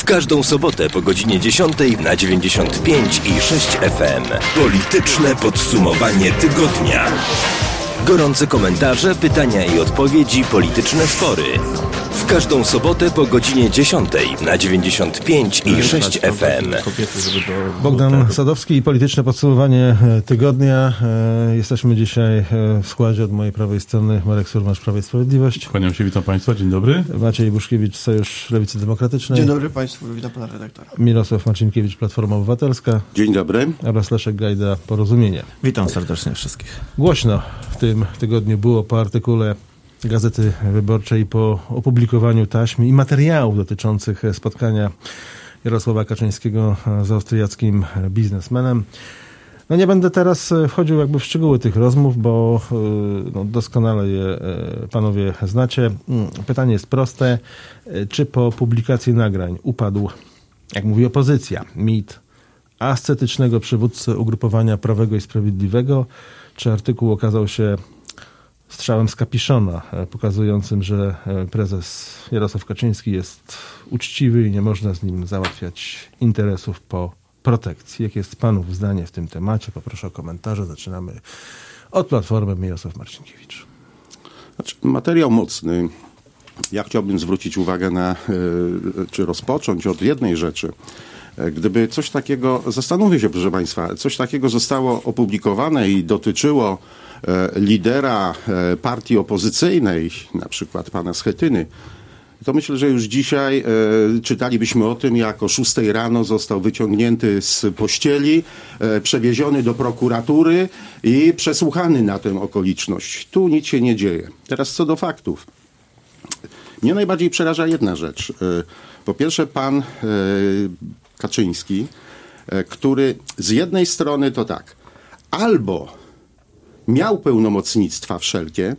każdą sobotę po godzinie 10 na 95 i 6 FM. Polityczne podsumowanie tygodnia. Gorące komentarze, pytania i odpowiedzi, polityczne spory. W każdą sobotę po godzinie 10 na 95 i 6 FM. Bogdan Sadowski i polityczne podsumowanie tygodnia. Jesteśmy dzisiaj w składzie od mojej prawej strony Marek Surmacz, Prawo i Sprawiedliwość. Kłaniam się, witam Państwa, dzień dobry. Maciej Buszkiewicz, Sojusz Lewicy Demokratycznej. Dzień dobry Państwu, witam Pana redaktora. Mirosław Marcinkiewicz, Platforma Obywatelska. Dzień dobry. Oraz Leszek Gajda, Porozumienie. Witam serdecznie wszystkich. Głośno w tym tygodniu było po artykule Gazety Wyborczej, po opublikowaniu taśm i materiałów dotyczących spotkania Jarosława Kaczyńskiego z austriackim biznesmenem. No nie będę teraz wchodził jakby w szczegóły tych rozmów, bo doskonale je panowie znacie. Pytanie jest proste. Czy po publikacji nagrań upadł, jak mówi opozycja, mit ascetycznego przywódcy ugrupowania Prawego i Sprawiedliwego, czy artykuł okazał się strzałem z kapiszona, pokazującym, że prezes Jarosław Kaczyński jest uczciwy i nie można z nim załatwiać interesów po protekcji? Jakie jest panów zdanie w tym temacie? Poproszę o komentarze. Zaczynamy od Platformy. Mirosław Marcinkiewicz. Materiał mocny. Ja chciałbym zwrócić uwagę czy rozpocząć od jednej rzeczy. Gdyby coś takiego, zastanówmy się, proszę Państwa, coś takiego zostało opublikowane i dotyczyło lidera partii opozycyjnej, na przykład pana Schetyny, to myślę, że już dzisiaj czytalibyśmy o tym, jak o 6 rano został wyciągnięty z pościeli, przewieziony do prokuratury i przesłuchany na tę okoliczność. Tu nic się nie dzieje. Teraz co do faktów. Mnie najbardziej przeraża jedna rzecz. Po pierwsze pan Kaczyński, który z jednej strony to tak, albo miał pełnomocnictwa wszelkie,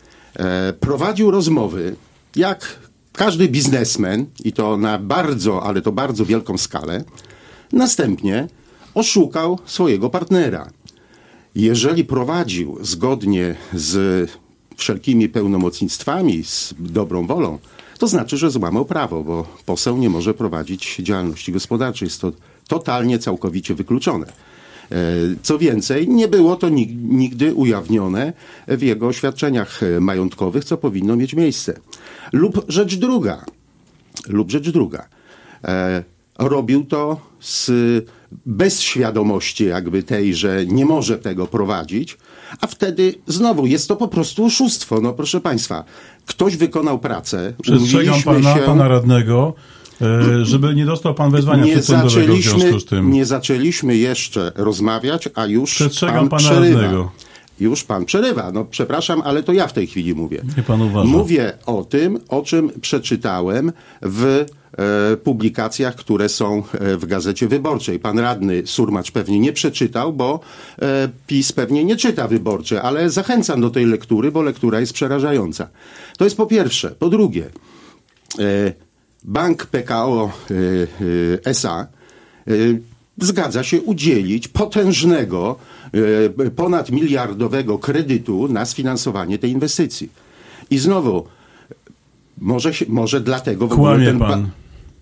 prowadził rozmowy, jak każdy biznesmen, i to na bardzo, ale to bardzo wielką skalę, następnie oszukał swojego partnera. Jeżeli prowadził zgodnie z wszelkimi pełnomocnictwami, z dobrą wolą, to znaczy, że złamał prawo, bo poseł nie może prowadzić działalności gospodarczej. Jest to totalnie, całkowicie wykluczone. Co więcej, nie było to nigdy ujawnione w jego oświadczeniach majątkowych, co powinno mieć miejsce. Lub rzecz druga. Robił to bez świadomości jakby tej, że nie może tego prowadzić, a wtedy znowu jest to po prostu oszustwo. No proszę Państwa, ktoś wykonał pracę. Przestrzegam pana radnego, żeby nie dostał pan wezwania przedsądowego w związku z tym. Nie zaczęliśmy jeszcze rozmawiać, a już przestrzegam pan pana przerywa. radnego. Już pan przerywa. No przepraszam, ale to ja w tej chwili mówię. Nie pan uważa. Mówię o tym, o czym przeczytałem w publikacjach, które są w Gazecie Wyborczej. Pan radny Surmacz pewnie nie przeczytał, bo PiS pewnie nie czyta Wyborcze, ale zachęcam do tej lektury, bo lektura jest przerażająca. To jest po pierwsze. Po drugie, Bank PKO SA zgadza się udzielić potężnego, ponadmiliardowego kredytu na sfinansowanie tej inwestycji. I znowu, może dlatego w ogóle Kłamie pan.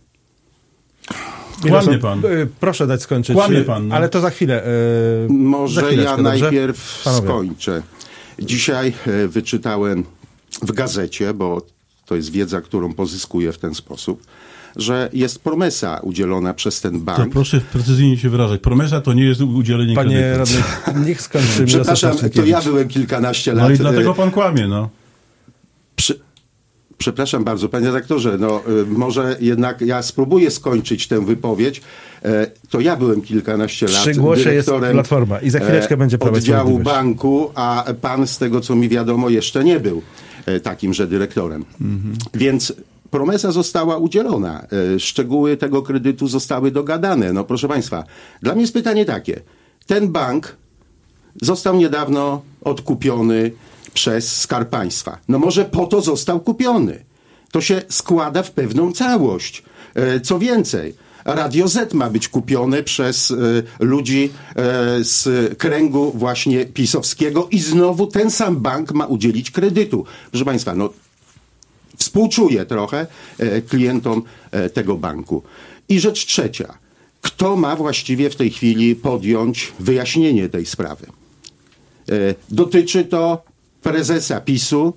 Kłamie pan. Proszę dać skończyć. Kłamie pan. No. Ale to za chwilę. Może ja najpierw Panowie. skończę. Dzisiaj wyczytałem w gazecie, bo to jest wiedza, którą pozyskuję w ten sposób, że jest promesa udzielona przez ten bank. To proszę precyzyjnie się wyrażać. Promesa to nie jest udzielenie kredytu. Panie radny, niech skończy. Przepraszam, to ja byłem kilkanaście lat. No i dlatego pan kłamie, no. Przepraszam bardzo, panie redaktorze, może jednak ja spróbuję skończyć tę wypowiedź. To ja byłem kilkanaście lat dyrektorem jest Platforma i za chwileczkę będzie Prawo i oddziału Sprawiedliwość. banku, a pan, z tego co mi wiadomo, jeszcze nie był takimże dyrektorem. Więc promesa została udzielona. Szczegóły tego kredytu zostały dogadane. No proszę państwa, dla mnie jest pytanie takie. Ten bank został niedawno odkupiony przez Skarb Państwa. No może po to został kupiony. To się składa w pewną całość. Co więcej, Radio Z ma być kupione przez ludzi z kręgu właśnie pisowskiego i znowu ten sam bank ma udzielić kredytu. Proszę Państwa, no współczuję trochę klientom tego banku. I rzecz trzecia. Kto ma właściwie w tej chwili podjąć wyjaśnienie tej sprawy? Dotyczy to prezesa PiS-u.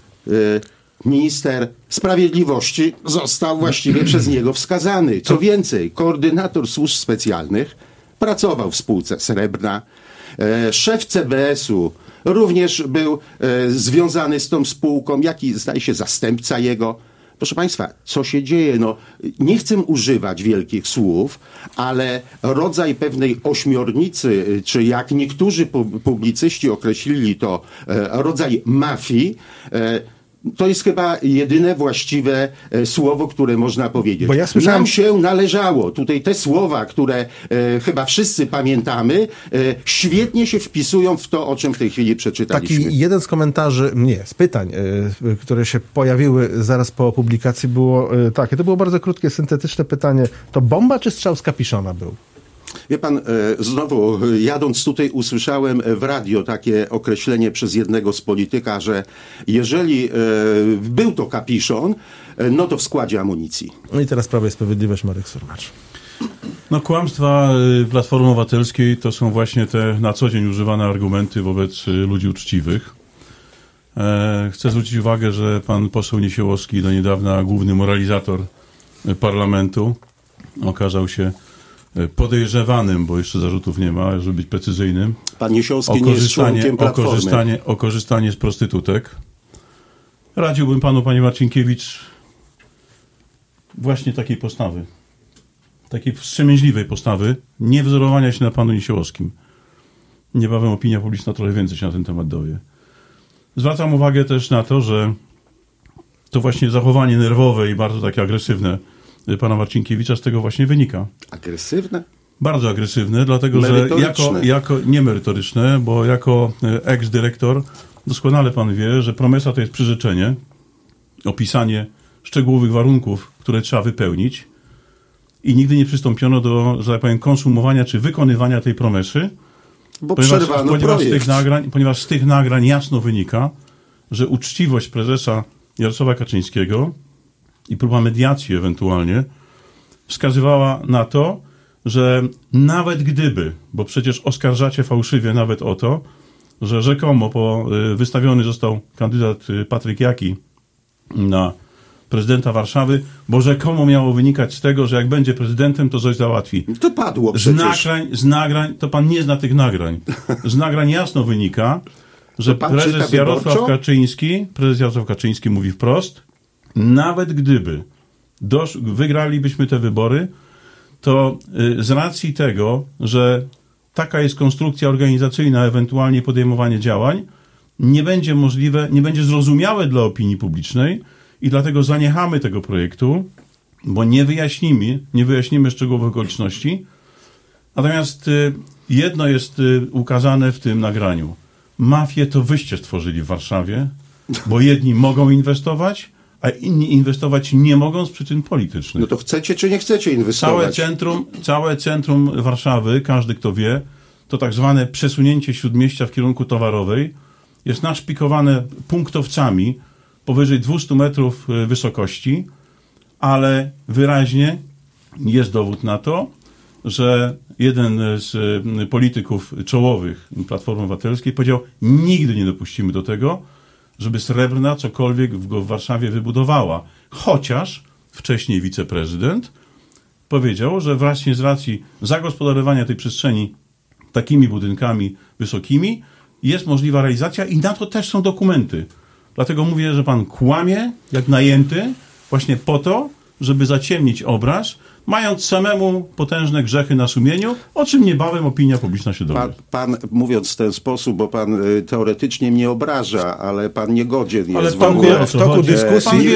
Minister Sprawiedliwości został właściwie przez niego wskazany. Co więcej, koordynator służb specjalnych pracował w spółce Srebrna. Szef CBS-u również był związany z tą spółką, jak i zdaje się zastępca jego. Proszę Państwa, co się dzieje? No, nie chcę używać wielkich słów, ale rodzaj pewnej ośmiornicy, czy jak niektórzy publicyści określili to, rodzaj mafii, to jest chyba jedyne właściwe słowo, które można powiedzieć. Bo ja słyszałem... Nam się należało. Tutaj te słowa, które chyba wszyscy pamiętamy, świetnie się wpisują w to, o czym w tej chwili przeczytaliśmy. Taki jeden z komentarzy, z pytań, które się pojawiły zaraz po publikacji było takie. To było bardzo krótkie, syntetyczne pytanie. To bomba czy strzał z kapiszona był? Wie pan, znowu jadąc tutaj usłyszałem w radio takie określenie przez jednego z polityka, że jeżeli był to kapiszon, no to w składzie amunicji. No i teraz Prawo i Sprawiedliwość, Marek Surmacz. No kłamstwa Platformy Obywatelskiej to są właśnie te na co dzień używane argumenty wobec ludzi uczciwych. Chcę zwrócić uwagę, że pan poseł Niesiołowski, do niedawna główny moralizator parlamentu, okazał się podejrzewanym, bo jeszcze zarzutów nie ma, żeby być precyzyjnym. Pan Niesiołowski nie jest członkiem Platformy. O korzystanie z prostytutek. Radziłbym panu, panie Marcinkiewicz, właśnie takiej postawy. Takiej wstrzemięźliwej postawy, nie wzorowania się na panu Niesiołowskim. Niebawem opinia publiczna trochę więcej się na ten temat dowie. Zwracam uwagę też na to, że to właśnie zachowanie nerwowe i bardzo takie agresywne pana Marcinkiewicza z tego właśnie wynika. Agresywne? Bardzo agresywne, dlatego że nie merytoryczne, bo jako eks-dyrektor doskonale pan wie, że promesa to jest przyrzeczenie, opisanie szczegółowych warunków, które trzeba wypełnić i nigdy nie przystąpiono do, że tak powiem, konsumowania czy wykonywania tej promesy, ponieważ z tych nagrań jasno wynika, że uczciwość prezesa Jarosława Kaczyńskiego i próba mediacji ewentualnie wskazywała na to, że nawet gdyby, bo przecież oskarżacie fałszywie nawet o to, że rzekomo wystawiony został kandydat Patryk Jaki na prezydenta Warszawy, bo rzekomo miało wynikać z tego, że jak będzie prezydentem, to coś załatwi. To padło przecież. Z nagrań, to pan nie zna tych nagrań. Z nagrań jasno wynika, że prezes Jarosław Kaczyński mówi wprost, nawet gdyby wygralibyśmy te wybory, to z racji tego, że taka jest konstrukcja organizacyjna, ewentualnie podejmowanie działań, nie będzie możliwe, nie będzie zrozumiałe dla opinii publicznej i dlatego zaniechamy tego projektu, bo nie wyjaśnimy szczegółowych okoliczności. Natomiast jedno jest ukazane w tym nagraniu. Mafię to wyście stworzyli w Warszawie, bo jedni mogą inwestować, a inni inwestować nie mogą z przyczyn politycznych. No to chcecie czy nie chcecie inwestować? Całe centrum Warszawy, każdy kto wie, to tak zwane przesunięcie Śródmieścia w kierunku Towarowej jest naszpikowane punktowcami powyżej 200 metrów wysokości, ale wyraźnie jest dowód na to, że jeden z polityków czołowych Platformy Obywatelskiej powiedział, nigdy nie dopuścimy do tego, żeby Srebrna cokolwiek w Warszawie wybudowała. Chociaż wcześniej wiceprezydent powiedział, że właśnie z racji zagospodarowania tej przestrzeni takimi budynkami wysokimi jest możliwa realizacja i na to też są dokumenty. Dlatego mówię, że pan kłamie jak najęty właśnie po to, żeby zaciemnić obraz, mając samemu potężne grzechy na sumieniu, o czym niebawem opinia publiczna się dowie. Pan mówiąc w ten sposób, bo pan teoretycznie mnie obraża, ale pan niegodzien jest. Ale w toku dyskusji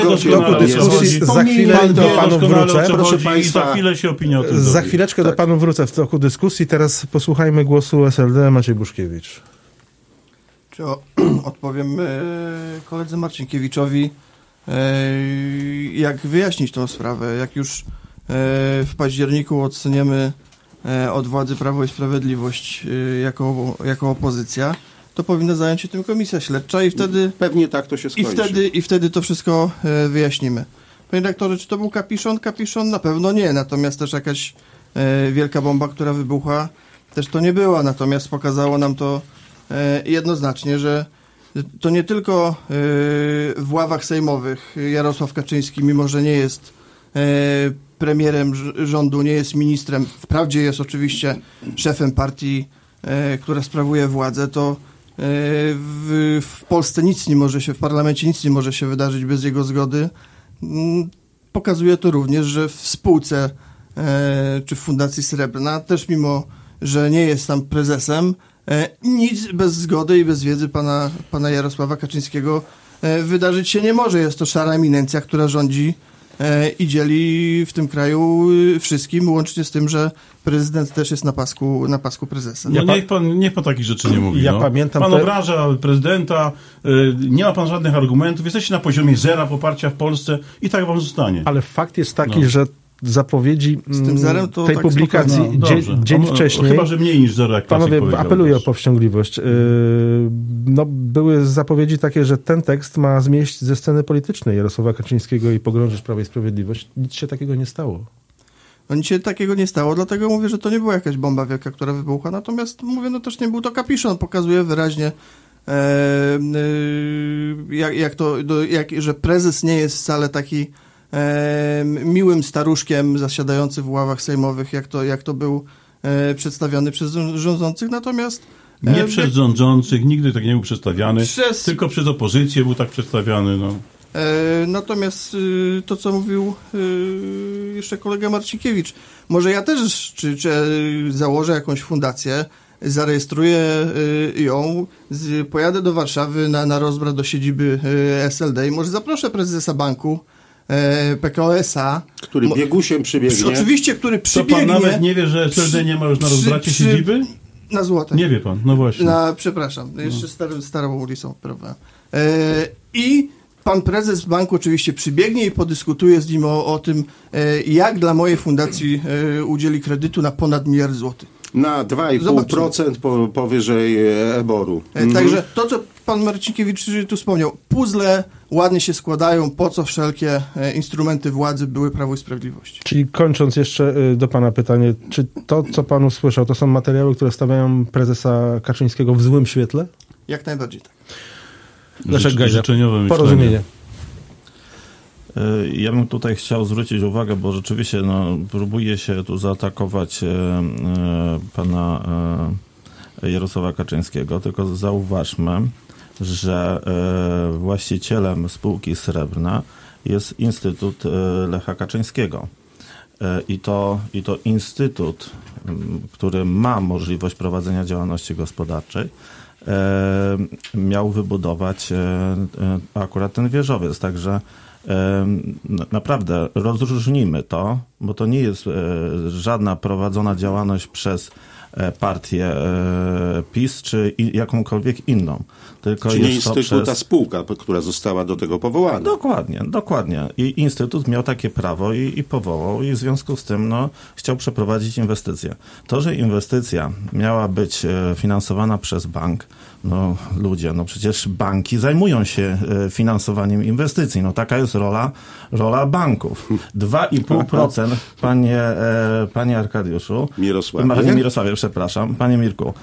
za chwilę do panu wrócę. Proszę państwa, za chwilę się opinia o tym za chwileczkę do panu wrócę w toku dyskusji. Teraz posłuchajmy głosu SLD, Maciej Buszkiewicz. Odpowiem koledze Marcinkiewiczowi, jak wyjaśnić tą sprawę. Jak już w październiku odsuniemy od władzy Prawo i Sprawiedliwość jako opozycja, to powinna zająć się tym komisja śledcza i wtedy... Pewnie tak to się skończy. I wtedy to wszystko wyjaśnimy. Panie redaktorze, czy to był kapiszon? Kapiszon na pewno nie, natomiast też jakaś wielka bomba, która wybuchła, też to nie była, natomiast pokazało nam to jednoznacznie, że to nie tylko w ławach sejmowych Jarosław Kaczyński, mimo że nie jest premierem rządu, nie jest ministrem, wprawdzie jest oczywiście szefem partii, która sprawuje władzę, to w Polsce nic nie może się, w parlamencie nic nie może się wydarzyć bez jego zgody. Pokazuje to również, że w spółce czy w Fundacji Srebrna, też mimo, że nie jest tam prezesem, nic bez zgody i bez wiedzy pana Jarosława Kaczyńskiego wydarzyć się nie może. Jest to szara eminencja, która rządzi i dzieli w tym kraju wszystkim, łącznie z tym, że prezydent też jest na pasku prezesa. Niech pan takich rzeczy nie mówi. Pamiętam pan obraża prezydenta, nie ma pan żadnych argumentów, jesteście na poziomie zera poparcia w Polsce i tak wam zostanie. Ale fakt jest taki, że zapowiedzi z tym zerem to tej tak publikacji dzień wcześniej... Chyba, że mniej niż zero, jak panowie, apeluję o też. powściągliwość. Były zapowiedzi takie, że ten tekst ma zmieść ze sceny politycznej Jarosława Kaczyńskiego i pogrążyć Prawo i Sprawiedliwość. Nic się takiego nie stało. Nic się takiego nie stało, dlatego mówię, że to nie była jakaś bomba wielka, która wybuchła. Natomiast mówię, też nie był to kapiszon. Pokazuje wyraźnie, że prezes nie jest wcale taki miłym staruszkiem zasiadający w ławach sejmowych, jak to był przedstawiany przez rządzących, natomiast... Nie przez rządzących, nigdy tak nie był przedstawiany, tylko przez opozycję był tak przedstawiany. Natomiast to, co mówił jeszcze kolega Marcinkiewicz, może ja też czy założę jakąś fundację, zarejestruję ją, pojadę do Warszawy na rozbrat do siedziby SLD i może zaproszę prezesa banku, PKO SA. Który biegusiem przybiegnie. Oczywiście, który przybiegnie. To pan nawet nie wie, że SLD nie ma już na rozbracie siedziby? Na Złotej. Nie wie pan, no właśnie. Przepraszam, jeszcze starą ulicą prawda. I pan prezes banku oczywiście przybiegnie i podyskutuje z nim o tym, jak dla mojej fundacji udzieli kredytu na ponad 1 miliard złotych. Na 2,5% powyżej EBOR-u. Także to, co pan Marcinkiewicz tu wspomniał, puzzle ładnie się składają, po co wszelkie instrumenty władzy były Prawo i Sprawiedliwość. Czyli kończąc jeszcze do pana pytanie, czy to, co pan usłyszał, to są materiały, które stawiają prezesa Kaczyńskiego w złym świetle? Jak najbardziej tak. Leszek Gajda, życzeniowe Porozumienie. Ja bym tutaj chciał zwrócić uwagę, bo rzeczywiście próbuje się tu zaatakować pana Jarosława Kaczyńskiego, tylko zauważmy, że właścicielem spółki Srebrna jest Instytut Lecha Kaczyńskiego. I to instytut, który ma możliwość prowadzenia działalności gospodarczej, miał wybudować akurat ten wieżowiec. Także naprawdę rozróżnijmy to, bo to nie jest żadna prowadzona działalność przez partię PiS czy jakąkolwiek inną. Tylko czyli jest instytut, ta spółka, która została do tego powołana. Dokładnie. I instytut miał takie prawo i powołał i w związku z tym chciał przeprowadzić inwestycję. To, że inwestycja miała być finansowana przez bank, przecież banki zajmują się finansowaniem inwestycji. Taka jest rola banków. 2,5%, panie Arkadiuszu. Mirosławie, przepraszam. Panie Mirku.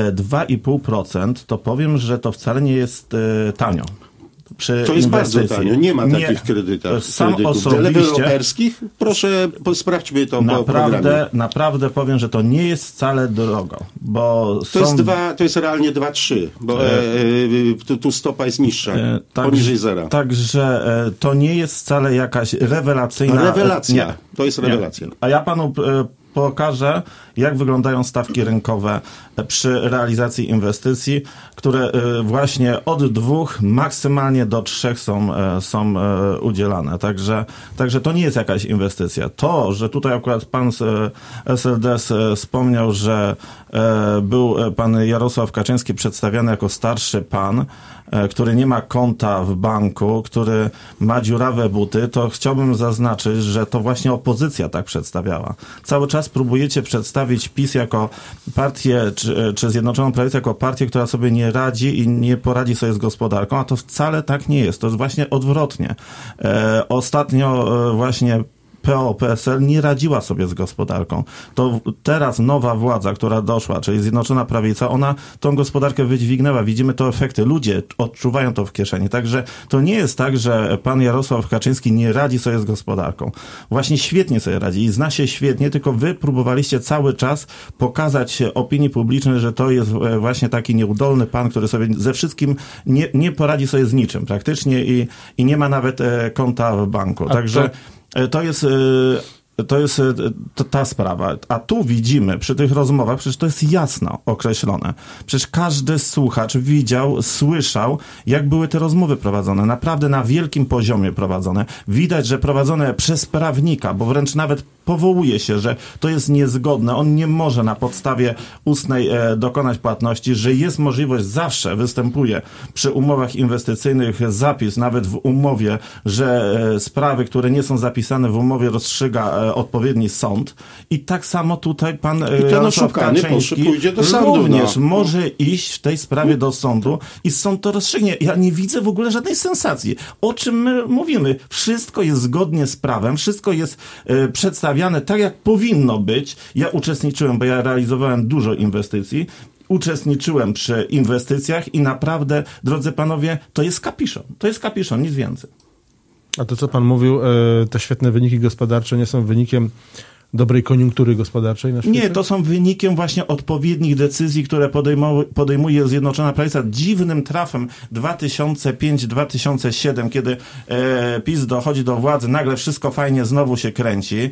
2,5% to powiem, że to wcale nie jest tanio. To jest bardzo tanio. Nie ma takich kredytów deweloperskich. Proszę, sprawdźmy to po programie. Naprawdę powiem, że to nie jest wcale drogo. Bo to jest realnie 2,3, bo tu stopa jest niższa, poniżej zera. Także to nie jest wcale jakaś rewelacyjna... Rewelacja. Nie. To jest rewelacja. A ja panu pokażę, jak wyglądają stawki rynkowe przy realizacji inwestycji, które właśnie od 2 maksymalnie do 3 są udzielane. Także to nie jest jakaś inwestycja. To, że tutaj akurat pan z SLD wspomniał, że był pan Jarosław Kaczyński przedstawiany jako starszy pan, który nie ma konta w banku, który ma dziurawe buty, to chciałbym zaznaczyć, że to właśnie opozycja tak przedstawiała. Cały czas próbujecie przedstawić przedstawić PiS jako partię, czy Zjednoczoną Prawicę jako partię, która sobie nie radzi i nie poradzi sobie z gospodarką, a to wcale tak nie jest. To jest właśnie odwrotnie. Ostatnio właśnie PO-PSL nie radziła sobie z gospodarką. To teraz nowa władza, która doszła, czyli Zjednoczona Prawica, ona tą gospodarkę wydźwignęła. Widzimy to efekty. Ludzie odczuwają to w kieszeni. Także to nie jest tak, że pan Jarosław Kaczyński nie radzi sobie z gospodarką. Właśnie świetnie sobie radzi i zna się świetnie, tylko wy próbowaliście cały czas pokazać opinii publicznej, że to jest właśnie taki nieudolny pan, który sobie ze wszystkim nie poradzi sobie z niczym praktycznie i nie ma nawet konta w banku. Także to jest ta sprawa. A tu widzimy przy tych rozmowach, przecież to jest jasno określone. Przecież każdy słuchacz widział, słyszał, jak były te rozmowy prowadzone. Naprawdę na wielkim poziomie prowadzone. Widać, że prowadzone przez prawnika, bo wręcz nawet powołuje się, że to jest niezgodne. On nie może na podstawie ustnej dokonać płatności, że jest możliwość, zawsze występuje przy umowach inwestycyjnych zapis, nawet w umowie, że sprawy, które nie są zapisane w umowie, rozstrzyga odpowiedni sąd. I tak samo tutaj pan Jarosław Kaczyński pójdzie do sądu, również może iść w tej sprawie do sądu i sąd to rozstrzygnie. Ja nie widzę w ogóle żadnej sensacji. O czym my mówimy? Wszystko jest zgodnie z prawem, wszystko jest przedstawiane tak, jak powinno być. Ja uczestniczyłem, bo ja realizowałem dużo inwestycji. Uczestniczyłem przy inwestycjach i naprawdę, drodzy panowie, to jest kapiszon. To jest kapiszon, nic więcej. A to, co pan mówił, te świetne wyniki gospodarcze nie są wynikiem dobrej koniunktury gospodarczej na świecie? Nie, to są wynikiem właśnie odpowiednich decyzji, które podejmuje Zjednoczona Prawica. Dziwnym trafem 2005-2007, kiedy PiS dochodzi do władzy, nagle wszystko fajnie znowu się kręci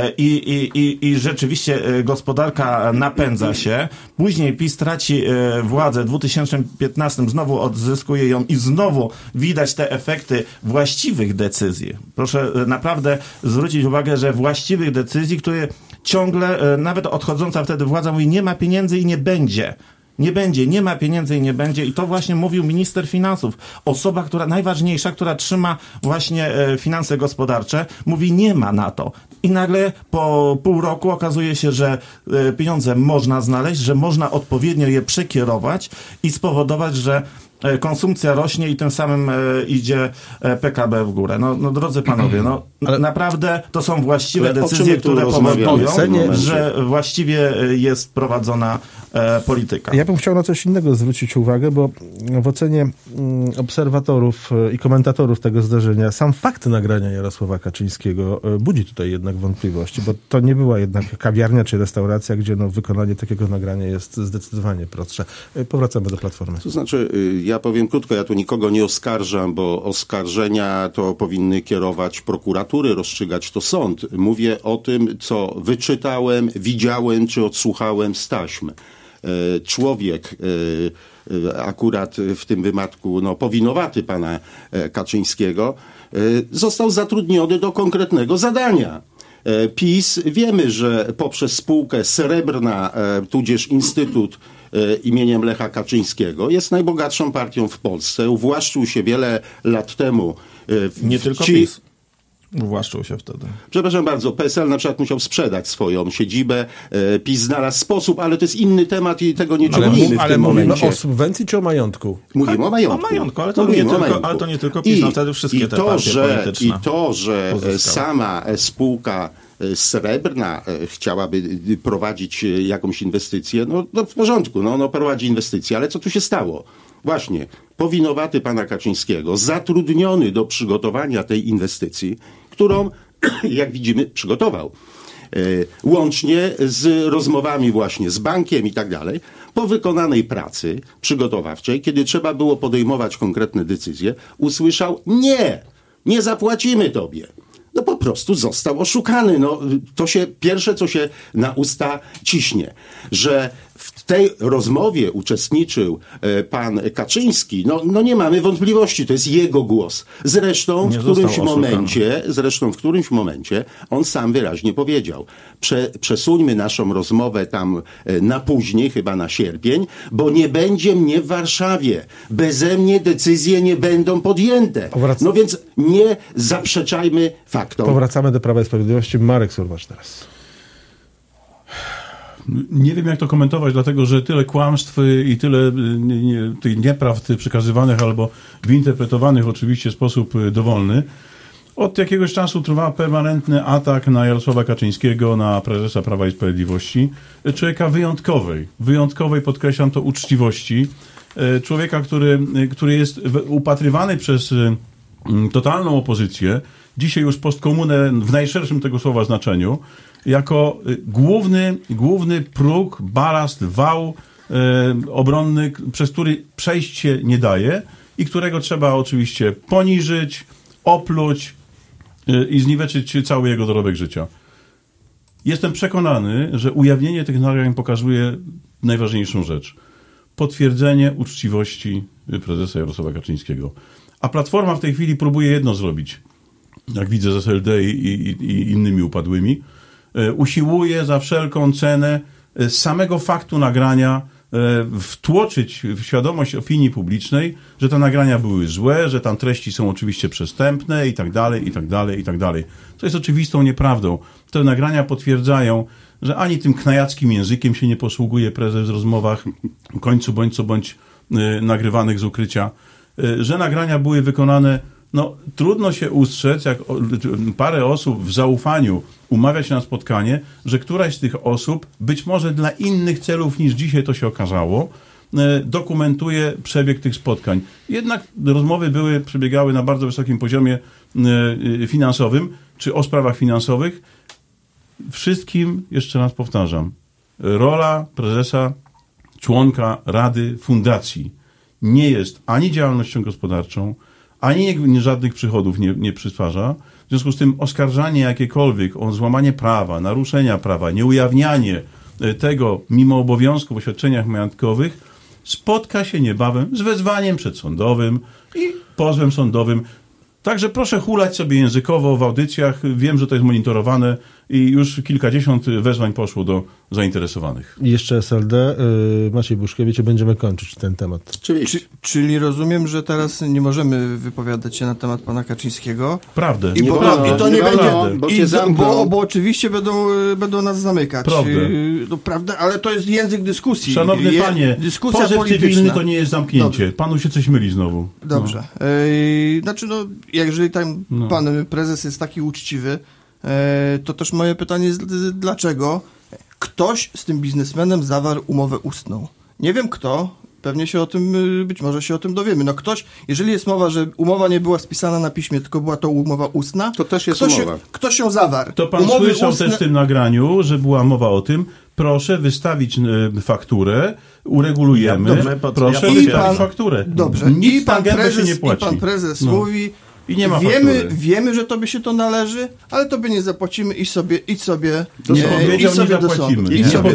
i rzeczywiście gospodarka napędza się. Później PiS traci władzę w 2015, znowu odzyskuje ją i znowu widać te efekty właściwych decyzji. Proszę naprawdę zwrócić uwagę, że właściwych decyzji, które ciągle, nawet odchodząca wtedy władza mówi, nie ma pieniędzy i nie będzie. Nie ma pieniędzy i nie będzie. I to właśnie mówił minister finansów. Osoba, która najważniejsza, która trzyma właśnie finanse gospodarcze, mówi, nie ma na to. I nagle po pół roku okazuje się, że pieniądze można znaleźć, że można odpowiednio je przekierować i spowodować, że konsumpcja rośnie i tym samym idzie PKB w górę. No drodzy panowie, naprawdę to są właściwe decyzje, które powodują, że właściwie jest prowadzona polityka. Ja bym chciał na coś innego zwrócić uwagę, bo w ocenie obserwatorów i komentatorów tego zdarzenia sam fakt nagrania Jarosława Kaczyńskiego budzi tutaj jednak wątpliwości, bo to nie była jednak kawiarnia czy restauracja, gdzie wykonanie takiego nagrania jest zdecydowanie prostsze. Powracamy do Platformy. To znaczy, ja powiem krótko, ja tu nikogo nie oskarżam, bo oskarżenia to powinny kierować prokuratury, rozstrzygać to sąd. Mówię o tym, co wyczytałem, widziałem czy odsłuchałem z taśm. Człowiek akurat w tym wypadku powinowaty pana Kaczyńskiego został zatrudniony do konkretnego zadania. PiS, wiemy, że poprzez spółkę Srebrna, tudzież Instytut imieniem Lecha Kaczyńskiego, jest najbogatszą partią w Polsce. Uwłaszczył się wiele lat temu. Nie tylko PiS. Uwłaszczył się wtedy. Przepraszam bardzo, PSL na przykład musiał sprzedać swoją siedzibę. PiS znalazł sposób, ale to jest inny temat i tego nie czynimy w tym momencie. Ale o subwencji czy o majątku? Mówimy o majątku. O majątku, ale to nie tylko PiS, wtedy wszystkie te partie polityczne. I to, że sama spółka Srebrna chciałaby prowadzić jakąś inwestycję, no w porządku, no prowadzi inwestycję, ale co tu się stało? Właśnie, powinowaty pana Kaczyńskiego, zatrudniony do przygotowania tej inwestycji, którą, jak widzimy, przygotował. Łącznie z rozmowami właśnie z bankiem i tak dalej, po wykonanej pracy przygotowawczej, kiedy trzeba było podejmować konkretne decyzje, usłyszał: nie zapłacimy tobie. No po prostu został oszukany. No, to się pierwsze, co się na usta ciśnie, że w tej rozmowie uczestniczył pan Kaczyński, no nie mamy wątpliwości, to jest jego głos. Zresztą w którymś momencie on sam wyraźnie powiedział: przesuńmy naszą rozmowę tam na później, chyba na sierpień, bo nie będzie mnie w Warszawie. Beze mnie decyzje nie będą podjęte. No więc nie zaprzeczajmy faktom. Powracamy do Prawa i Sprawiedliwości. Marek Surmacz teraz. Nie wiem, jak to komentować, dlatego że tyle kłamstw i tyle tych nieprawd przekazywanych albo wyinterpretowanych oczywiście w sposób dowolny. Od jakiegoś czasu trwa permanentny atak na Jarosława Kaczyńskiego, na prezesa Prawa i Sprawiedliwości. Człowieka wyjątkowej, podkreślam to, uczciwości. Człowieka, który jest upatrywany przez totalną opozycję, dzisiaj już postkomunę w najszerszym tego słowa znaczeniu, jako główny próg, balast, wał obronny, przez który przejść się nie daje i którego trzeba oczywiście poniżyć, opluć i zniweczyć cały jego dorobek życia. Jestem przekonany, że ujawnienie tych nagrań pokazuje najważniejszą rzecz. Potwierdzenie uczciwości prezesa Jarosława Kaczyńskiego. A Platforma w tej chwili próbuje jedno zrobić, jak widzę z SLD i innymi upadłymi. Usiłuje za wszelką cenę z samego faktu nagrania wtłoczyć w świadomość opinii publicznej, że te nagrania były złe, że tam treści są oczywiście przestępne i tak dalej, i tak dalej, i tak dalej. Co jest oczywistą nieprawdą. Te nagrania potwierdzają, że ani tym knajackim językiem się nie posługuje prezes w rozmowach, w końcu bądź co bądź nagrywanych z ukrycia, że nagrania były wykonane, trudno się ustrzec, jak parę osób w zaufaniu umawia się na spotkanie, że któraś z tych osób, być może dla innych celów niż dzisiaj to się okazało, dokumentuje przebieg tych spotkań. Jednak rozmowy przebiegały na bardzo wysokim poziomie finansowym, czy o sprawach finansowych. Wszystkim, jeszcze raz powtarzam, rola prezesa, członka Rady Fundacji nie jest ani działalnością gospodarczą, ani żadnych przychodów nie przysparza. W związku z tym oskarżanie jakiekolwiek o złamanie prawa, naruszenia prawa, nieujawnianie tego mimo obowiązku w oświadczeniach majątkowych spotka się niebawem z wezwaniem przedsądowym i pozwem sądowym. Także proszę hulać sobie językowo w audycjach. Wiem, że to jest monitorowane i już kilkadziesiąt wezwań poszło do zainteresowanych. I jeszcze SLD. Maciej Buszkiewicz, będziemy kończyć ten temat. Czyli rozumiem, że teraz nie możemy wypowiadać się na temat pana Kaczyńskiego. Prawdę. I to nie będzie. Bo oczywiście będą nas zamykać. Prawda, ale to jest język dyskusji. Szanowny panie, dyskusja pozew polityczna. cywilny to nie jest zamknięcie. Dobrze. Panu się coś myli znowu. Dobrze. Jeżeli tam pan prezes jest taki uczciwy, to też moje pytanie jest, dlaczego ktoś z tym biznesmenem zawarł umowę ustną. Nie wiem kto, pewnie się o tym, być może się o tym dowiemy. Ktoś, jeżeli jest mowa, że umowa nie była spisana na piśmie, tylko była to umowa ustna, to też jest umowa. Ktoś ją zawarł. To pan słyszał też w tym nagraniu, że była mowa o tym, proszę wystawić fakturę, uregulujemy, proszę wystawić fakturę. Dobrze. Nic pan się nie płaci. I pan prezes mówi, i nie ma wiemy, że tobie się to należy, ale tobie nie zapłacimy, idź sobie do sądu.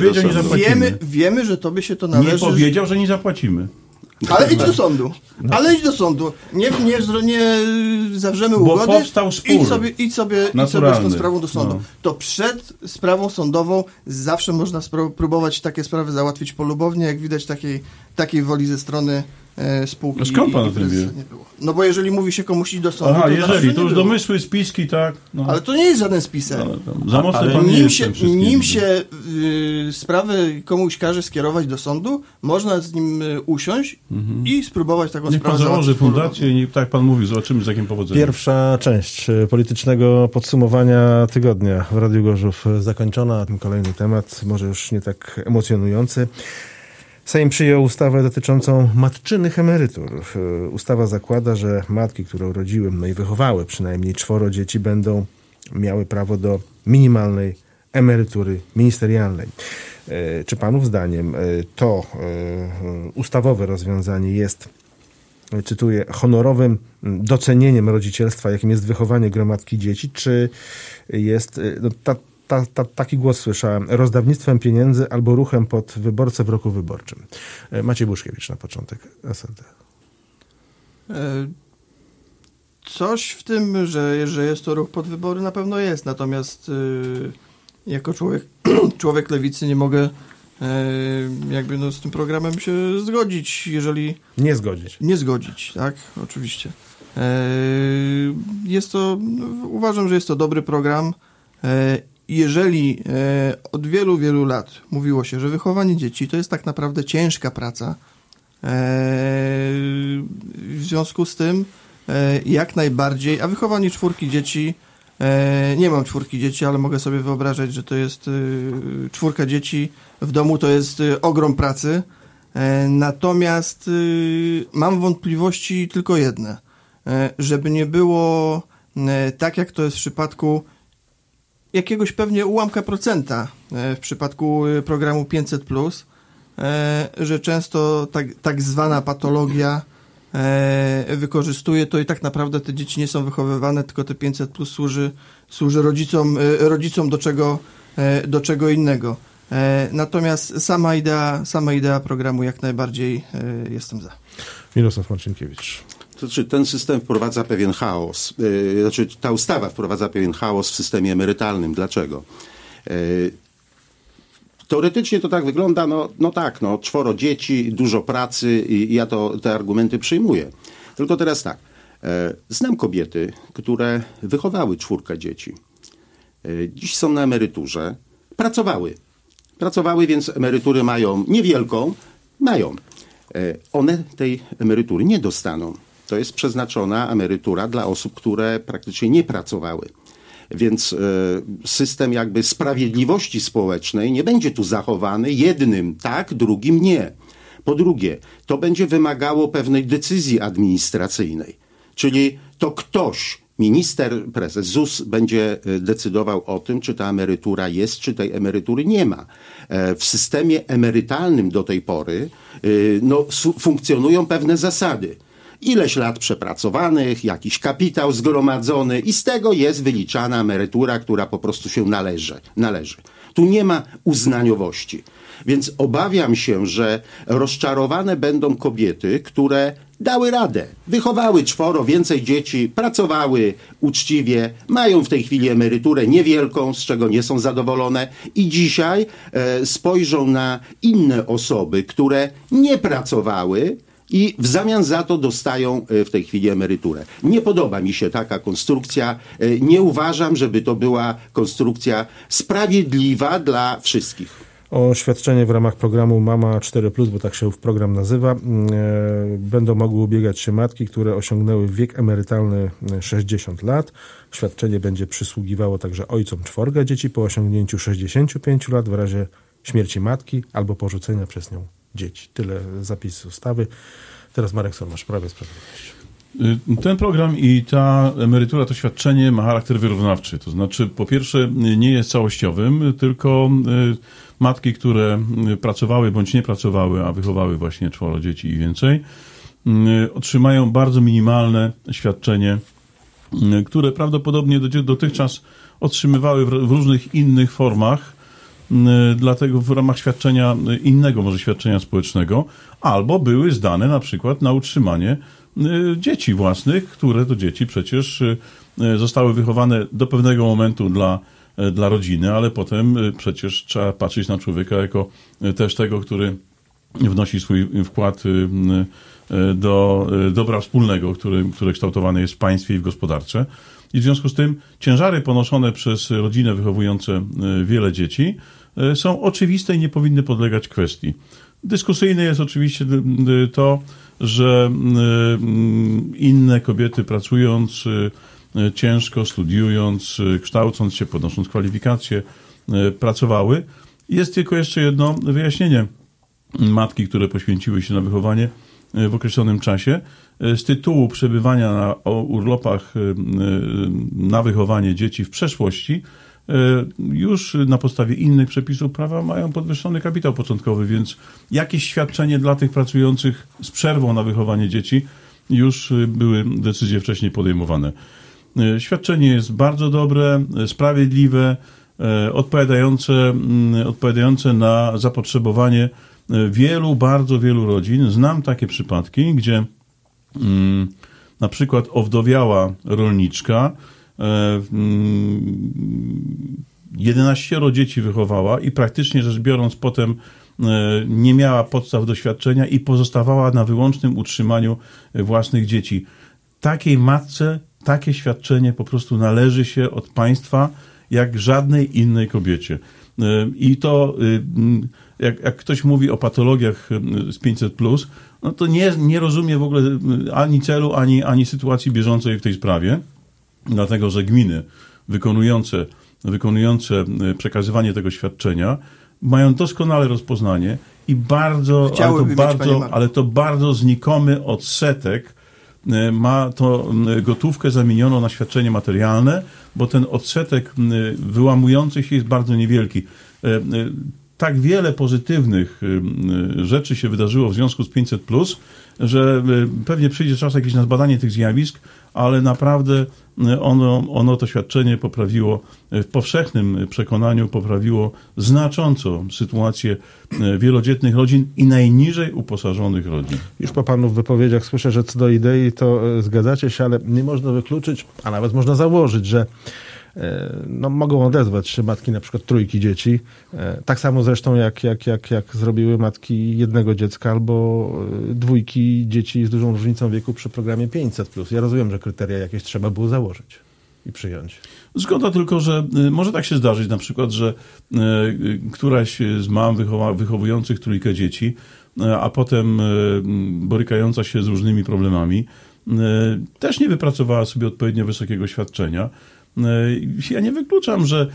Wiemy, że tobie się to należy. Nie powiedział, że nie zapłacimy. Ale idź do sądu. Ale idź do sądu. Nie zawrzemy ugody. Bo powstał spór. Idź sobie z tą sprawą do sądu. To przed sprawą sądową zawsze można próbować takie sprawy załatwić polubownie, jak widać takiej woli ze strony spółki. A skąd pan o tym wie? Nie było. Bo jeżeli mówi się komuś iść do sądu, to już domysły, spiski, tak. Ale to nie jest żaden spisek. Za mocno pan nie jest nim się sprawę komuś każe skierować do sądu, można z nim usiąść i spróbować taką Niech sprawę pan założy załatwić. fundację i tak jak pan mówił, zobaczymy z jakim powodzeniem. Pierwsza część politycznego podsumowania tygodnia w Radiu Gorzów zakończona. Kolejny temat, może już nie tak emocjonujący. Sejm przyjął ustawę dotyczącą matczynych emerytur. Ustawa zakłada, że matki, które urodziły, i wychowały przynajmniej 4 dzieci, będą miały prawo do minimalnej emerytury ministerialnej. Czy panów zdaniem to ustawowe rozwiązanie jest, cytuję, honorowym docenieniem rodzicielstwa, jakim jest wychowanie gromadki dzieci, czy jest taki głos słyszałem, rozdawnictwem pieniędzy albo ruchem pod wyborcę w roku wyborczym? Maciej Buszkiewicz na początek, SLD. Coś w tym, że jest to ruch pod wybory, na pewno jest. Natomiast jako człowiek lewicy nie mogę z tym programem się zgodzić, jeżeli... Nie zgodzić, tak? Oczywiście. Uważam, że jest to dobry program jeżeli od wielu, wielu lat mówiło się, że wychowanie dzieci to jest tak naprawdę ciężka praca, w związku z tym jak najbardziej, a wychowanie 4 dzieci, nie mam 4 dzieci, ale mogę sobie wyobrażać, że to jest 4 dzieci w domu, to jest ogrom pracy, natomiast mam wątpliwości tylko jedne, żeby nie było tak, jak to jest w przypadku jakiegoś pewnie ułamka procenta w przypadku programu 500+, że często tak zwana patologia wykorzystuje to i tak naprawdę te dzieci nie są wychowywane, tylko te 500+ służy rodzicom do czego innego. Natomiast sama idea programu jak najbardziej jestem za. Mirosław Marcinkiewicz. To znaczy, ten system wprowadza pewien chaos. Ta ustawa wprowadza pewien chaos w systemie emerytalnym. Dlaczego? Teoretycznie to tak wygląda, 4 dzieci, dużo pracy i ja te argumenty przyjmuję. Tylko teraz tak, znam kobiety, które wychowały 4 dzieci. Dziś są na emeryturze, pracowały, więc emerytury mają niewielką, one tej emerytury nie dostaną. To jest przeznaczona emerytura dla osób, które praktycznie nie pracowały. Więc system jakby sprawiedliwości społecznej nie będzie tu zachowany, jednym tak, drugim nie. Po drugie, to będzie wymagało pewnej decyzji administracyjnej, czyli to ktoś, minister, prezes ZUS będzie decydował o tym, czy ta emerytura jest, czy tej emerytury nie ma. W systemie emerytalnym do tej pory funkcjonują pewne zasady. Ileś lat przepracowanych, jakiś kapitał zgromadzony i z tego jest wyliczana emerytura, która po prostu się należy. Tu nie ma uznaniowości. Więc obawiam się, że rozczarowane będą kobiety, które dały radę. Wychowały 4, więcej dzieci, pracowały uczciwie, mają w tej chwili emeryturę niewielką, z czego nie są zadowolone i dzisiaj spojrzą na inne osoby, które nie pracowały, i w zamian za to dostają w tej chwili emeryturę. Nie podoba mi się taka konstrukcja. Nie uważam, żeby to była konstrukcja sprawiedliwa dla wszystkich. O świadczenie w ramach programu Mama 4+, bo tak się program nazywa, będą mogły ubiegać się matki, które osiągnęły wiek emerytalny 60 lat. Świadczenie będzie przysługiwało także ojcom 4 dzieci po osiągnięciu 65 lat w razie śmierci matki albo porzucenia przez nią dzieci. Tyle zapisy ustawy. Teraz Marek Sormasz, Prawo i Sprawiedliwość. Ten program i ta emerytura, to świadczenie ma charakter wyrównawczy. To znaczy, po pierwsze, nie jest całościowym, tylko matki, które pracowały bądź nie pracowały, a wychowały właśnie 4 dzieci i więcej, otrzymają bardzo minimalne świadczenie, które prawdopodobnie dotychczas otrzymywały w różnych innych formach, dlatego w ramach świadczenia innego, może świadczenia społecznego, albo były zdane na przykład na utrzymanie dzieci własnych, które to dzieci przecież zostały wychowane do pewnego momentu dla rodziny, ale potem przecież trzeba patrzeć na człowieka jako też tego, który wnosi swój wkład do dobra wspólnego, które kształtowane jest w państwie i w gospodarce. I w związku z tym ciężary ponoszone przez rodziny wychowujące wiele dzieci są oczywiste i nie powinny podlegać kwestii. Dyskusyjne jest oczywiście to, że inne kobiety pracując ciężko, studiując, kształcąc się, podnosząc kwalifikacje, pracowały. Jest tylko jeszcze jedno wyjaśnienie. Matki, które poświęciły się na wychowanie w określonym czasie, z tytułu przebywania na urlopach na wychowanie dzieci w przeszłości, już na podstawie innych przepisów prawa mają podwyższony kapitał początkowy, więc jakieś świadczenie dla tych pracujących z przerwą na wychowanie dzieci już były decyzje wcześniej podejmowane. Świadczenie jest bardzo dobre, sprawiedliwe, odpowiadające na zapotrzebowanie bardzo wielu rodzin. Znam takie przypadki, gdzie na przykład owdowiała rolniczka 11 dzieci wychowała i praktycznie rzecz biorąc potem nie miała podstaw do świadczenia i pozostawała na wyłącznym utrzymaniu własnych dzieci. Takiej matce takie świadczenie po prostu należy się od państwa jak żadnej innej kobiecie. I to, jak ktoś mówi o patologiach z 500+, no to nie rozumie w ogóle ani celu, ani sytuacji bieżącej w tej sprawie, dlatego że gminy wykonujące przekazywanie tego świadczenia mają doskonale rozpoznanie i to bardzo znikomy odsetek ma to gotówkę zamienioną na świadczenie materialne, bo ten odsetek wyłamujący się jest bardzo niewielki. Tak wiele pozytywnych rzeczy się wydarzyło w związku z 500+, że pewnie przyjdzie czas jakieś na zbadanie tych zjawisk, ale naprawdę ono to świadczenie poprawiło, w powszechnym przekonaniu poprawiło znacząco sytuację wielodzietnych rodzin i najniżej uposażonych rodzin. Już po panu w wypowiedziach słyszę, że co do idei to zgadzacie się, ale nie można wykluczyć, a nawet można założyć, że mogą odezwać się matki na przykład 3 dzieci, tak samo zresztą jak zrobiły matki 1 dziecka albo 2 dzieci z dużą różnicą wieku przy programie 500+. Ja rozumiem, że kryteria jakieś trzeba było założyć i przyjąć. Zgoda, tylko że może tak się zdarzyć na przykład, że któraś z mam wychowujących 3 dzieci, a potem borykająca się z różnymi problemami, też nie wypracowała sobie odpowiednio wysokiego świadczenia. Ja nie wykluczam, że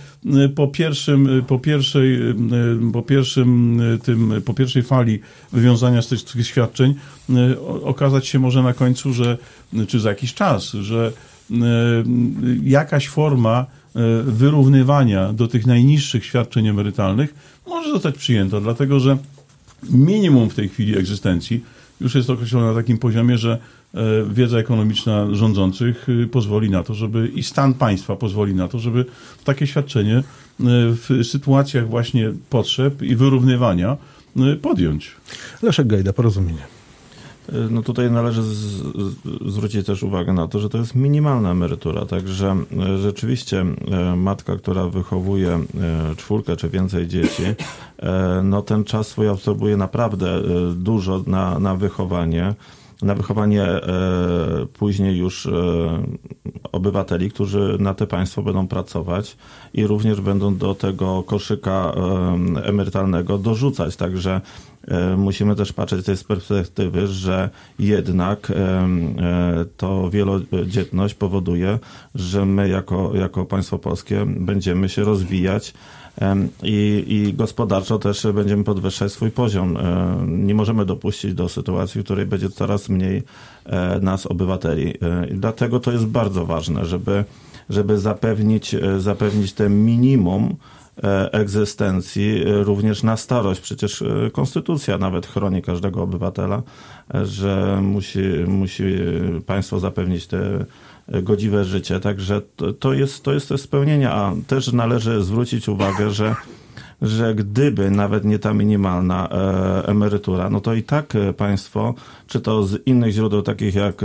po pierwszej fali wywiązania z tych świadczeń okazać się może na końcu, czy za jakiś czas, że jakaś forma wyrównywania do tych najniższych świadczeń emerytalnych może zostać przyjęta, dlatego że minimum w tej chwili egzystencji już jest określone na takim poziomie, że wiedza ekonomiczna rządzących pozwoli na to, i stan państwa pozwoli na to, żeby takie świadczenie w sytuacjach właśnie potrzeb i wyrównywania podjąć. Leszek Gajda, Porozumienie. No tutaj należy zwrócić też uwagę na to, że to jest minimalna emerytura, także rzeczywiście matka, która wychowuje 4 czy więcej dzieci, no ten czas swój absorbuje naprawdę dużo na wychowanie później już obywateli, którzy na te państwo będą pracować i również będą do tego koszyka emerytalnego dorzucać. Także musimy też patrzeć z tej perspektywy, że jednak to wielodzietność powoduje, że my jako państwo polskie będziemy się rozwijać i gospodarczo też będziemy podwyższać swój poziom. Nie możemy dopuścić do sytuacji, w której będzie coraz mniej nas obywateli. I dlatego to jest bardzo ważne, żeby zapewnić te minimum egzystencji również na starość. Przecież konstytucja nawet chroni każdego obywatela, że musi państwo zapewnić te godziwe życie. Także to jest też spełnienie, a też należy zwrócić uwagę, że gdyby nawet nie ta minimalna emerytura, no to i tak państwo, czy to z innych źródeł takich jak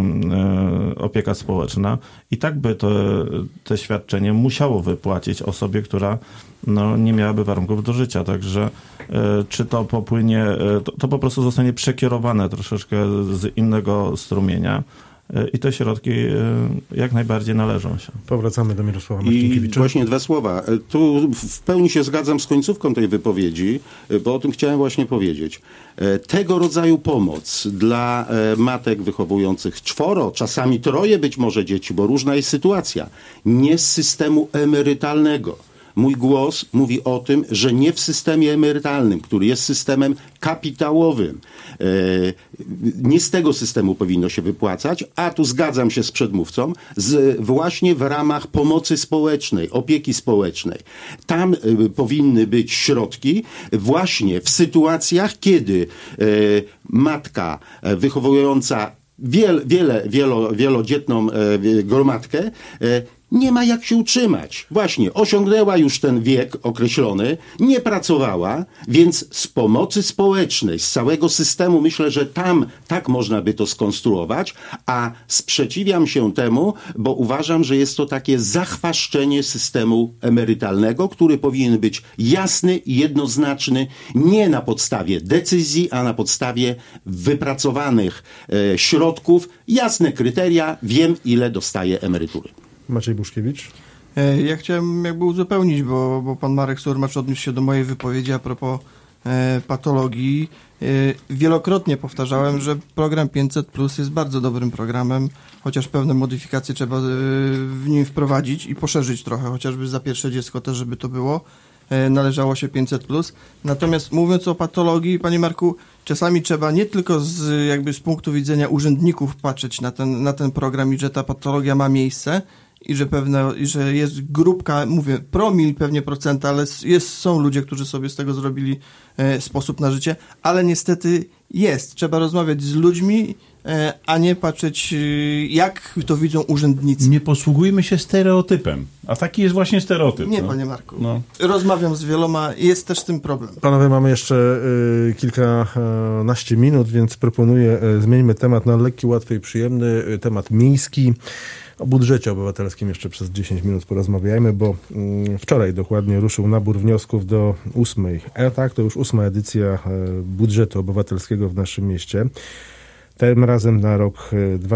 opieka społeczna, i tak by te świadczenie musiało wypłacić osobie, która nie miałaby warunków do życia. Także czy to popłynie, to po prostu zostanie przekierowane troszeczkę z innego strumienia. I te środki jak najbardziej należą się. Powracamy do Mirosława Marcinkiewicza. I właśnie 2 słowa. Tu w pełni się zgadzam z końcówką tej wypowiedzi, bo o tym chciałem właśnie powiedzieć. Tego rodzaju pomoc dla matek wychowujących 4, czasami 3 być może dzieci, bo różna jest sytuacja, nie z systemu emerytalnego. Mój głos mówi o tym, że nie w systemie emerytalnym, który jest systemem kapitałowym. Nie z tego systemu powinno się wypłacać, a tu zgadzam się z przedmówcą, właśnie w ramach pomocy społecznej, opieki społecznej. Tam powinny być środki właśnie w sytuacjach, kiedy matka wychowująca wielodzietną gromadkę nie ma jak się utrzymać. Właśnie, osiągnęła już ten wiek określony, nie pracowała, więc z pomocy społecznej, z całego systemu, myślę, że tam tak można by to skonstruować, a sprzeciwiam się temu, bo uważam, że jest to takie zachwaszczenie systemu emerytalnego, który powinien być jasny i jednoznaczny, nie na podstawie decyzji, a na podstawie wypracowanych środków, jasne kryteria, wiem ile dostaje emerytury. Maciej Buszkiewicz. Ja chciałem jakby uzupełnić, bo pan Marek Surmacz odniósł się do mojej wypowiedzi a propos patologii. Wielokrotnie powtarzałem, że program 500+ jest bardzo dobrym programem, chociaż pewne modyfikacje trzeba w nim wprowadzić i poszerzyć trochę, chociażby za pierwsze dziecko też, żeby to było. Należało się 500+. Natomiast mówiąc o patologii, panie Marku, czasami trzeba nie tylko z punktu widzenia urzędników patrzeć na ten program i że ta patologia ma miejsce i że jest grupka, mówię, promil pewnie procenta, ale są ludzie, którzy sobie z tego zrobili sposób na życie, ale niestety jest. Trzeba rozmawiać z ludźmi, a nie patrzeć, jak to widzą urzędnicy. Nie posługujmy się stereotypem, a taki jest właśnie stereotyp. Nie, panie Marku. Rozmawiam z wieloma, jest też z tym problem. Panowie, mamy jeszcze kilkanaście minut, więc proponuję, zmieńmy temat na lekki, łatwy i przyjemny, temat miejski. O budżecie obywatelskim jeszcze przez 10 minut porozmawiajmy, bo wczoraj dokładnie ruszył nabór wniosków do 8. To już 8. edycja budżetu obywatelskiego w naszym mieście. Tym razem na rok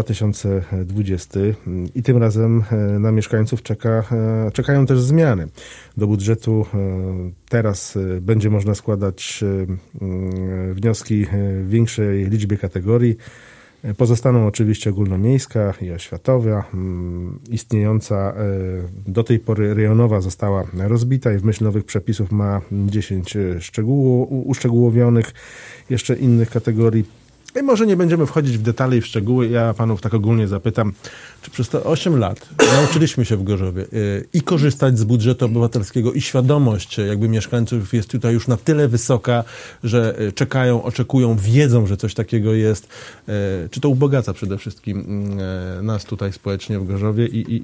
2020 i tym razem na mieszkańców czekają też zmiany. Do budżetu teraz będzie można składać wnioski w większej liczbie kategorii. Pozostaną oczywiście ogólnomiejska i oświatowa. Istniejąca do tej pory rejonowa została rozbita i w myśl nowych przepisów ma 10 uszczegółowionych jeszcze innych kategorii. I może nie będziemy wchodzić w detale i w szczegóły. Ja panów tak ogólnie zapytam, czy przez te 8 lat nauczyliśmy się w Gorzowie i korzystać z budżetu obywatelskiego i świadomość jakby mieszkańców jest tutaj już na tyle wysoka, że czekają, oczekują, wiedzą, że coś takiego jest. Czy to ubogaca przede wszystkim nas tutaj społecznie w Gorzowie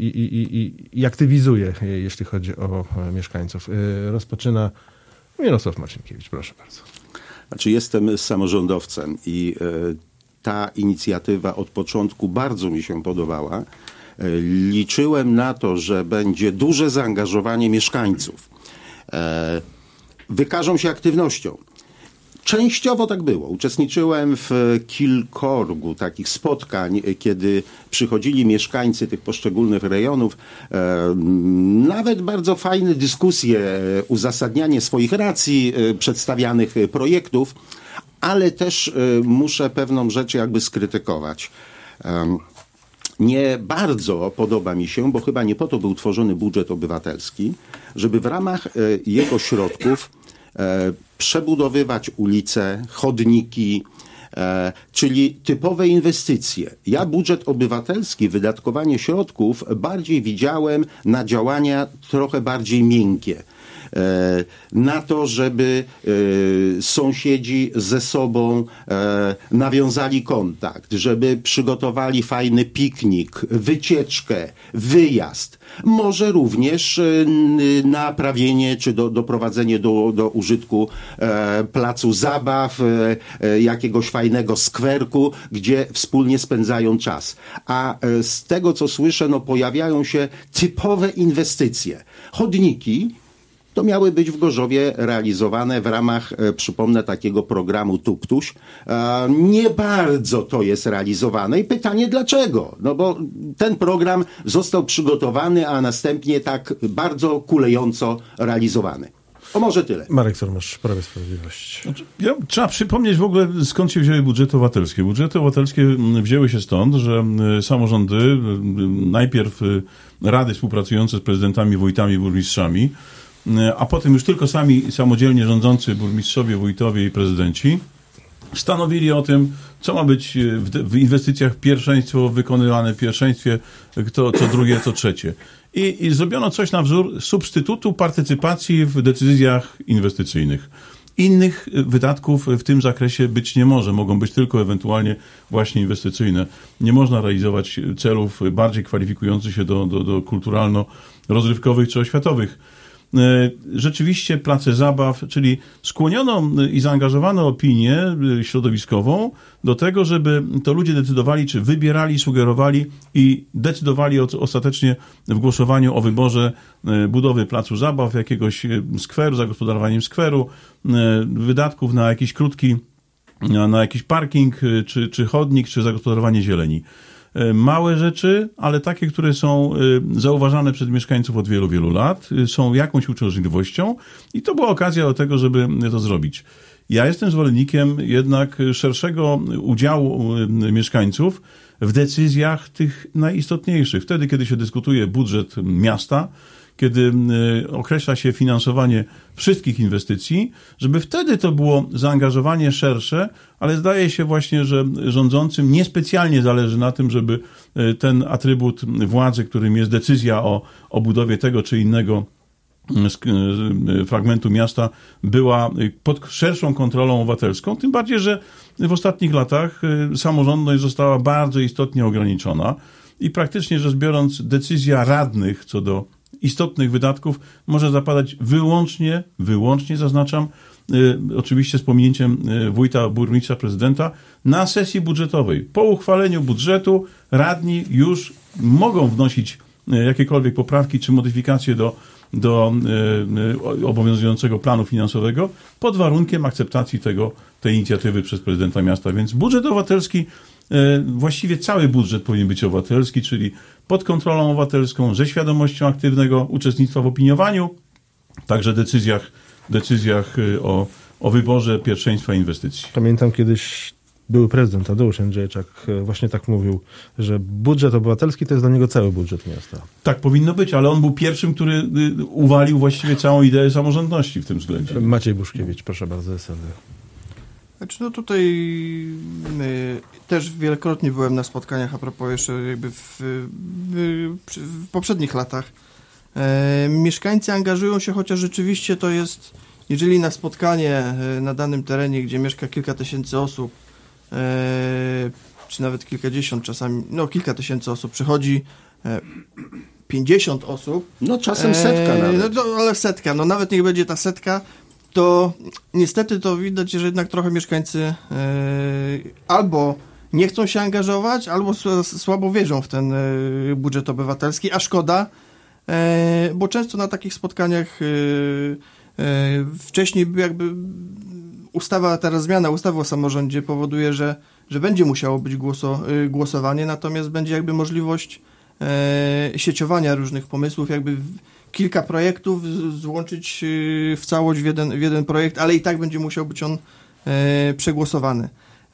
i aktywizuje, jeśli chodzi o mieszkańców. Rozpoczyna Mirosław Marcinkiewicz, proszę bardzo. Znaczy, jestem samorządowcem i ta inicjatywa od początku bardzo mi się podobała. Liczyłem na to, że będzie duże zaangażowanie mieszkańców. Wykażą się aktywnością. Częściowo tak było. Uczestniczyłem w kilkorgu takich spotkań, kiedy przychodzili mieszkańcy tych poszczególnych rejonów. Nawet bardzo fajne dyskusje, uzasadnianie swoich racji, przedstawianych projektów, ale też muszę pewną rzecz jakby skrytykować. Nie bardzo podoba mi się, bo chyba nie po to był tworzony budżet obywatelski, żeby w ramach jego środków przebudowywać ulice, chodniki, czyli typowe inwestycje. Ja budżet obywatelski, wydatkowanie środków bardziej widziałem na działania trochę bardziej miękkie. Na to, żeby sąsiedzi ze sobą nawiązali kontakt, żeby przygotowali fajny piknik, wycieczkę, wyjazd. Może również naprawienie czy doprowadzenie do użytku placu zabaw, jakiegoś fajnego skwerku, gdzie wspólnie spędzają czas. A z tego, co słyszę, pojawiają się typowe inwestycje. Chodniki to miały być w Gorzowie realizowane w ramach, przypomnę, takiego programu Tuptuś. Nie bardzo to jest realizowane i pytanie dlaczego? Bo ten program został przygotowany, a następnie tak bardzo kulejąco realizowany. Może tyle. Marek Surmacz, Prawo i Sprawiedliwość. Trzeba przypomnieć w ogóle, skąd się wzięły budżety obywatelskie. Budżety obywatelskie wzięły się stąd, że samorządy, najpierw rady współpracujące z prezydentami, wójtami, burmistrzami, a potem już tylko sami samodzielnie rządzący burmistrzowie, wójtowie i prezydenci stanowili o tym, co ma być w inwestycjach pierwszeństwo wykonywane w pierwszeństwie, co drugie, co trzecie. I zrobiono coś na wzór substytutu partycypacji w decyzjach inwestycyjnych. Innych wydatków w tym zakresie być nie może. Mogą być tylko ewentualnie właśnie inwestycyjne. Nie można realizować celów bardziej kwalifikujących się do kulturalno-rozrywkowych czy oświatowych. Rzeczywiście place zabaw, czyli skłoniono i zaangażowano opinię środowiskową do tego, żeby to ludzie decydowali, czy wybierali, sugerowali i decydowali ostatecznie w głosowaniu o wyborze budowy placu zabaw, jakiegoś skweru, zagospodarowaniem skweru, wydatków na jakiś krótki, na jakiś parking, czy chodnik, czy zagospodarowanie zieleni. małe rzeczy, ale takie, które są zauważane przez mieszkańców od wielu, wielu lat, są jakąś uciążliwością i to była okazja do tego, żeby to zrobić. Ja jestem zwolennikiem jednak szerszego udziału mieszkańców w decyzjach tych najistotniejszych. Wtedy, kiedy się dyskutuje budżet miasta, kiedy określa się finansowanie wszystkich inwestycji, żeby wtedy to było zaangażowanie szersze, ale zdaje się właśnie, że rządzącym niespecjalnie zależy na tym, żeby ten atrybut władzy, którym jest decyzja o budowie tego czy innego fragmentu miasta, była pod szerszą kontrolą obywatelską, tym bardziej, że w ostatnich latach samorządność została bardzo istotnie ograniczona i praktycznie rzecz biorąc decyzja radnych co do istotnych wydatków może zapadać wyłącznie zaznaczam, oczywiście z pominięciem wójta, burmistrza, prezydenta, na sesji budżetowej. Po uchwaleniu budżetu radni już mogą wnosić jakiekolwiek poprawki czy modyfikacje do obowiązującego planu finansowego pod warunkiem akceptacji tej inicjatywy przez prezydenta miasta. Więc budżet obywatelski, właściwie cały budżet powinien być obywatelski, czyli pod kontrolą obywatelską, ze świadomością aktywnego uczestnictwa w opiniowaniu, także decyzjach o wyborze pierwszeństwa inwestycji. Pamiętam kiedyś były prezydent Tadeusz Jędrzejczak właśnie tak mówił, że budżet obywatelski to jest dla niego cały budżet miasta. Tak powinno być, ale on był pierwszym, który uwalił właściwie całą ideę samorządności w tym względzie. Maciej Buszkiewicz, proszę bardzo, SLD. Znaczy, no tutaj też wielokrotnie byłem na spotkaniach a propos jeszcze jakby w poprzednich latach. Mieszkańcy angażują się, chociaż rzeczywiście to jest, jeżeli na spotkanie na danym terenie, gdzie mieszka kilka tysięcy osób, czy nawet kilkadziesiąt czasami, no kilka tysięcy osób, przychodzi 50 osób. No czasem setka nawet. No, ale setka, no nawet niech będzie ta setka, to niestety to widać, że jednak trochę mieszkańcy albo nie chcą się angażować, albo słabo wierzą w ten budżet obywatelski, a szkoda, bo często na takich spotkaniach wcześniej jakby zmiana ustawy o samorządzie powoduje, że będzie musiało być głosowanie, natomiast będzie jakby możliwość sieciowania różnych pomysłów, jakby kilka projektów złączyć w całość w jeden projekt, ale i tak będzie musiał być on przegłosowany.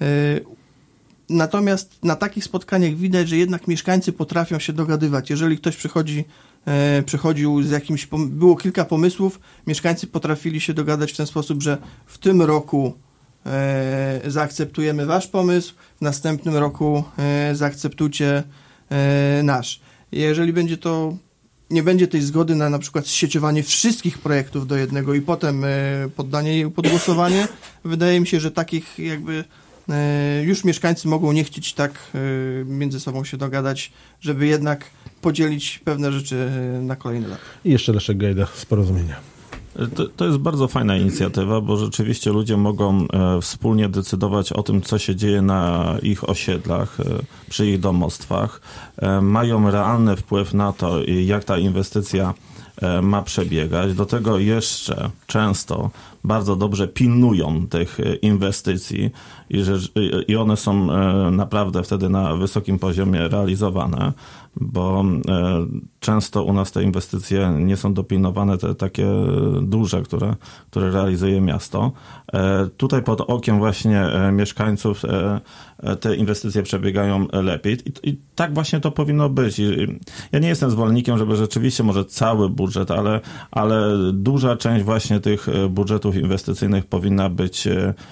Natomiast na takich spotkaniach widać, że jednak mieszkańcy potrafią się dogadywać. Jeżeli ktoś przychodził z jakimś, było kilka pomysłów, mieszkańcy potrafili się dogadać w ten sposób, że w tym roku zaakceptujemy wasz pomysł, w następnym roku zaakceptujcie nasz. Jeżeli nie będzie tej zgody na przykład zsieciowanie wszystkich projektów do jednego i potem poddanie jej pod głosowanie, wydaje mi się, że takich jakby już mieszkańcy mogą nie chcieć tak między sobą się dogadać, żeby jednak podzielić pewne rzeczy na kolejne lata. I jeszcze Leszek Gajda z Porozumienia. To jest bardzo fajna inicjatywa, bo rzeczywiście ludzie mogą wspólnie decydować o tym, co się dzieje na ich osiedlach, przy ich domostwach. Mają realny wpływ na to, jak ta inwestycja ma przebiegać. Do tego jeszcze często bardzo dobrze pilnują tych inwestycji i one są naprawdę wtedy na wysokim poziomie realizowane, bo często u nas te inwestycje nie są dopilnowane, te takie duże, które realizuje miasto. Tutaj pod okiem właśnie mieszkańców te inwestycje przebiegają lepiej i tak właśnie to powinno być. Ja nie jestem zwolennikiem, żeby rzeczywiście może cały budżet, ale duża część właśnie tych budżetów inwestycyjnych powinna być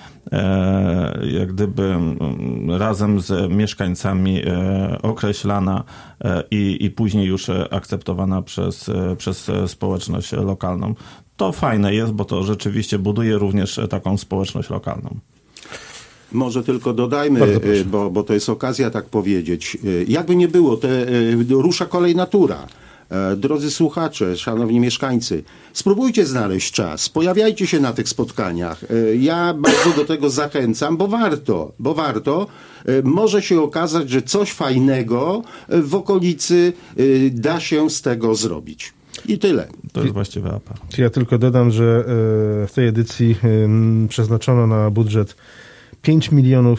jak gdyby razem z mieszkańcami określana i później już akceptowana przez społeczność lokalną. To fajne jest, bo to rzeczywiście buduje również taką społeczność lokalną. Może tylko dodajmy, bo to jest okazja tak powiedzieć. Jakby nie było, rusza kolej natura. Drodzy słuchacze, szanowni mieszkańcy, spróbujcie znaleźć czas, pojawiajcie się na tych spotkaniach. Ja bardzo do tego zachęcam, bo warto. Może się okazać, że coś fajnego w okolicy da się z tego zrobić. I tyle. To jest właściwy apel. Ja tylko dodam, że w tej edycji przeznaczono na budżet 5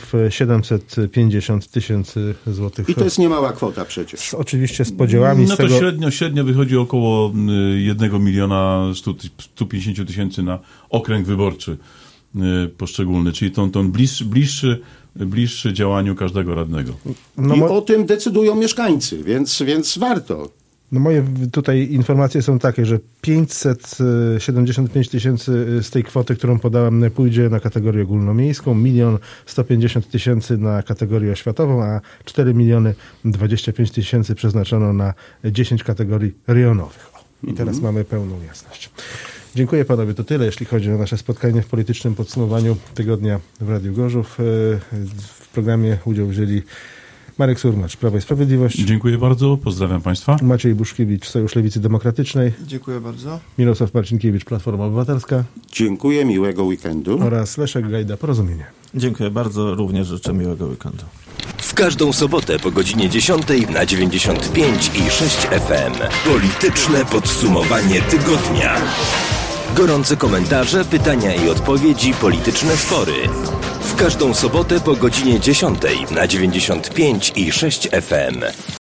750 000 złotych. I to jest niemała kwota przecież. Oczywiście z podziałami. No z to tego... średnio wychodzi około 1 150 000 na okręg wyborczy poszczególny, czyli ton bliższy działaniu każdego radnego. No, I o tym decydują mieszkańcy, więc warto. No moje tutaj informacje są takie, że 575 000 z tej kwoty, którą podałem, pójdzie na kategorię ogólnomiejską, 1 150 000 na kategorię oświatową, a 4 025 000 przeznaczono na 10 kategorii rejonowych. I teraz mamy pełną jasność. Dziękuję panowie. To tyle, jeśli chodzi o nasze spotkanie w politycznym podsumowaniu tygodnia w Radiu Gorzów. W programie udział wzięli Marek Surmacz, Prawo i Sprawiedliwość. Dziękuję bardzo, pozdrawiam państwa. Maciej Buszkiewicz, Sojusz Lewicy Demokratycznej. Dziękuję bardzo. Mirosław Marcinkiewicz, Platforma Obywatelska. Dziękuję, miłego weekendu. Oraz Leszek Gajda, Porozumienie. Dziękuję bardzo, również życzę miłego weekendu. W każdą sobotę po godzinie 10 na 95 i 6 FM. Polityczne podsumowanie tygodnia. Gorące komentarze, pytania i odpowiedzi, polityczne spory. W każdą sobotę po godzinie 10 na 95 i 6 FM.